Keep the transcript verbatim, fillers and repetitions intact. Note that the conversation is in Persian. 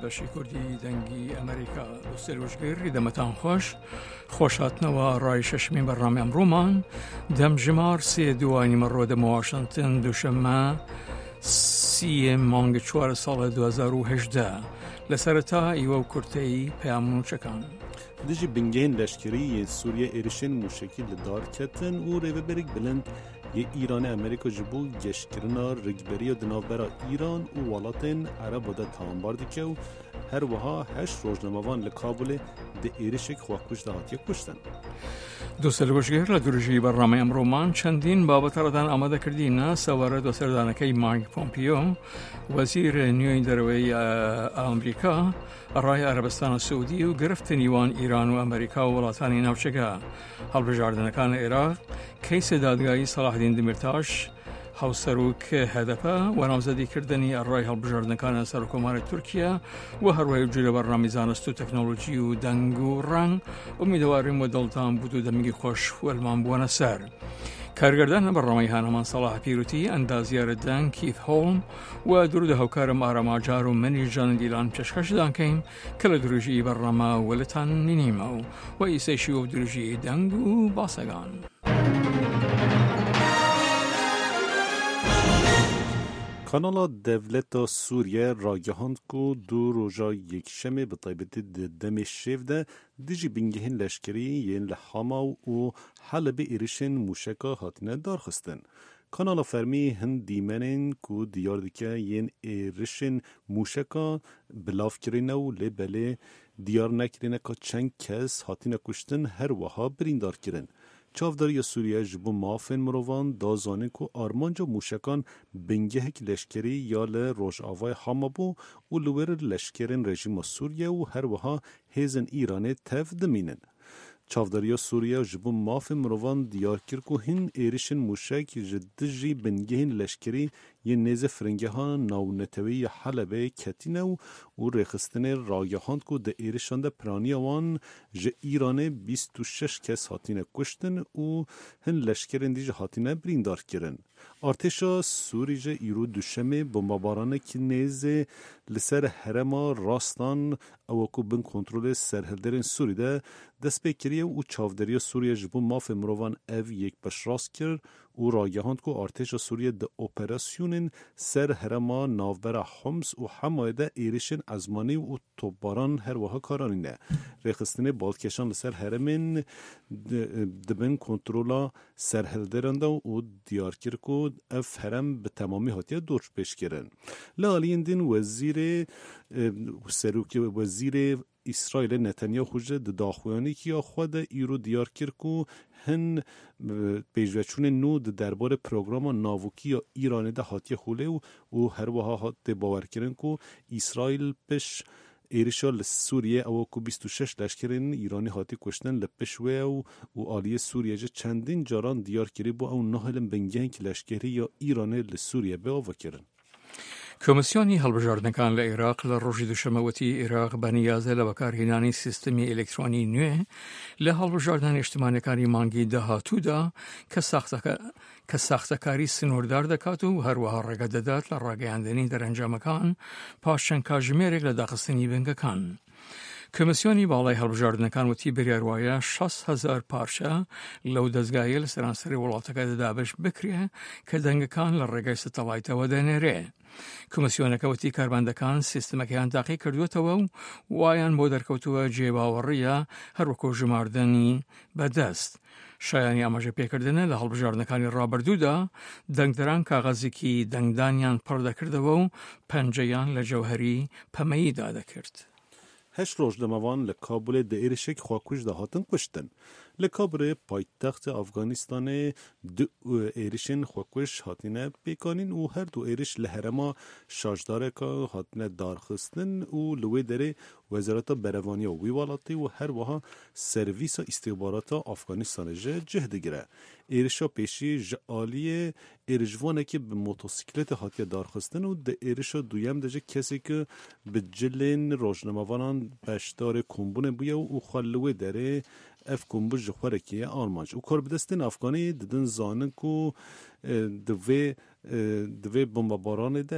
بەشی کوردی دەنگی ئەمریکا دووسەرۆژگەری دەمەتان خۆش خۆشهاتنەوە ڕای شەشمین بەڕامی ئەمڕۆمان دەم ژمار سێ دوای نیمەڕۆ دەمە واشنتن دووشەممە سیە مانگە چوارە ساڵە دوو هەزار و هەژدە لە سەرەتا ئیوە و کورتەی پەیامنووچەکان Dijî bingehên leşkerî yên Sûriye êrişên mûşekî li dar ketin û rêveberek bilind yê Îranê Amerîka ji bo geştkirina rêgberiya di navbera Îran û welatên Ereba de tawanbar dike û her wiha heşt rojnamevan li Kabulê di êrişek xwekuş de hatiye kuştin. دووسەرۆژگەر لە دوورژی بەڕامی ئەمڕۆمان چەندین بابەتەڕەدان ئامادەکردینە سەوارە دۆسەردانەکەی مایک پۆمپیۆ وەزیر نوێی دەرەوەی ئەمریکا ڕای عەرەبستانە سعودی و گرفتن نیوان ئیران و ئەمریکا و وڵاتانی ناوچەکە هەڵبژاردنەکان لە عێراق کەیسە دادگایی سەلاحدین دمیرتاش هاوسەرۆک هەدەپە و نامزەدیکردنی ئەڕای هەڵبژاردنەکانە سەرۆکۆماری تورکیا و هەروەی جوولە بەڕامی زانست و تەکنۆلۆژی و دەنگ و ڕەنگ ئومیدواریم و دڵتان بود و دەمگی خۆش وەلمان بوونە سەر کارگەردانە بەڕامی هانەمان سەڵاح پیروتی ئەندازیارە دەنگ کیت هۆڵم و درودە هەوکارم ئارەماجار و منی ژان دیلان پێشکەشدانکەین کە لە دروژی بەڕەما وەلتان نینیمە و و ئیسەیشی و دروژی دەنگ و باسەگان. Kanala Devleta Sûriye ragihand ku du roja yekşemê bi taybetî di demê şêv de dijî bingehên leşkerî yên li Hama û Helebê êrişên mûşeka hatine darxistin. Kanala fermî hin dîmenên ku diyar dike yên êrişên mûşeka bilavkirîne û lê belê diyar nekirîne ka çend kes hatine kuştin her wiha birîndar kirin. Çavdariya Sûriye ji bo mafên mirovan da zanîn ku armanca mûşekan bingehek leşkerî ya li Rojavayê Hama bû û li wêr leşkerên rejîma Sûriye û her wiha hêzên Îranê tev dimînin. Çavdariya Sûriye ji bo mafên mirovan diyar kir ku hin êrişên mûşek ji dijî bingehên leşkerî yên nêzê firingeha navnetewî ya Helebê ketîne û û rêxistinê ragihand ku di êrişan de piraniya wan ji Îranê bîst û şeş kes hatine kuştin û hin leşkerên dî jî hatine birîndar kirin. Artêşa Sûrî ji îro duşemê bombabaranekî nêzê li ser herêma Rastan ew ku bin kontrolê serhilderên Sûrî de dest pê kiriye û çavdariya Sûriye ji bo mafên mirovan ev yekbeşrast kir û ragihand ku artêşa Sûriye di operasyonên ser herêma navbera Homs û Hemayê de êrişên ezmanî û topbaran her wiha karanîne. Rêxistinê balkeşan li ser herêmên dibin kontrola serhilderan de û diyar kir ku ev herem bi temamî hatiye dor pêşkirin. Li aliyên din wezîrê serokê wezîrê İsraîlê Netanyahu ji di daxuyanîkiya xwe de îro diyar kir ku hin pêşveçûnên nû di derbarê programa navokî ya Îranê de hatiye xwilê û û her wiha hatê bawerkirin ku İsraîl piş êrişa li Sûriye ew ku bîst û şeş leşkerên Îranî hatî kuştin li piş wê û û aliyê Sûriye ji çendîn caran diyar kirî bû ew nahêlin bingehek leşkerî ya Îranê li Sûriye biava kirin. کۆمسیۆنی هەڵبژاردنەکان لە عێراق لە ڕۆژی دووشەمەوەتی عێراق بەنیازە لە بەکارهێنانی سیستەمی ئێلێکترۆنی نوێ لە هەڵبژاردن نیشتیمانیەکانی مانگی داهاتوودا کە ساختەکاری سنووردار دەکات و هەروەها ڕێگە دەدات لە ڕاگەیاندنی دەرەنجامەکان پاش چەند کاتژمێرێک لە داخستنی بنگەکان. کۆمسیۆنی باڵای هەڵبژاردنەکان وتی بریاروایە شەست هەزار پارچە لەو دەستگایە لە سەرانسەری وڵاتەکە دەدابش بکرێ کە دەنگەکان لە ڕێگای سەتەڵایتەوە دەنێرێ. کۆمسیۆنەکە وتی کارمەندەکان سیستەمەکەیان تاقی کردوێتەوە و وایان بۆ دەرکەوتووە جێباوەڕیە هەروەکو ژماردنی بەدەست. شایانی ئاماژە پێکردنە لە هەڵبژاردنەکانی ڕابردوودا دەنگدەران کاغەزێکی دەنگدانیان پڕ دەکردەوە و پەنجەیان لە جەوهەری پەمەییدا دەکرد. هشت rojnamevan li Kabulê di êrişek xwekuş de hatin kuştin. Li Kabulê paytexta Afganistanê du êrişên xwekuş hatine pêkanîn û her du êriş li herêma şajdareka hatine darxistin û li wê derê Wezareta Berevaniya wî welatê û her wiha Servîsa Îstihbarata Afganistanê ji cih digire. Êrişa pêşî ji aliyê êrişvanekî bi motosîkletê hatiye darxistin û di êrişa duyem de ji kesekî bi cilên rojnamevanan beşdarê kombûnê bûye û xwe li wê derê ev kombûn ji xwerekî ye armanc. û karbidestên Afganî didin zanin ku di vê bombabaranê de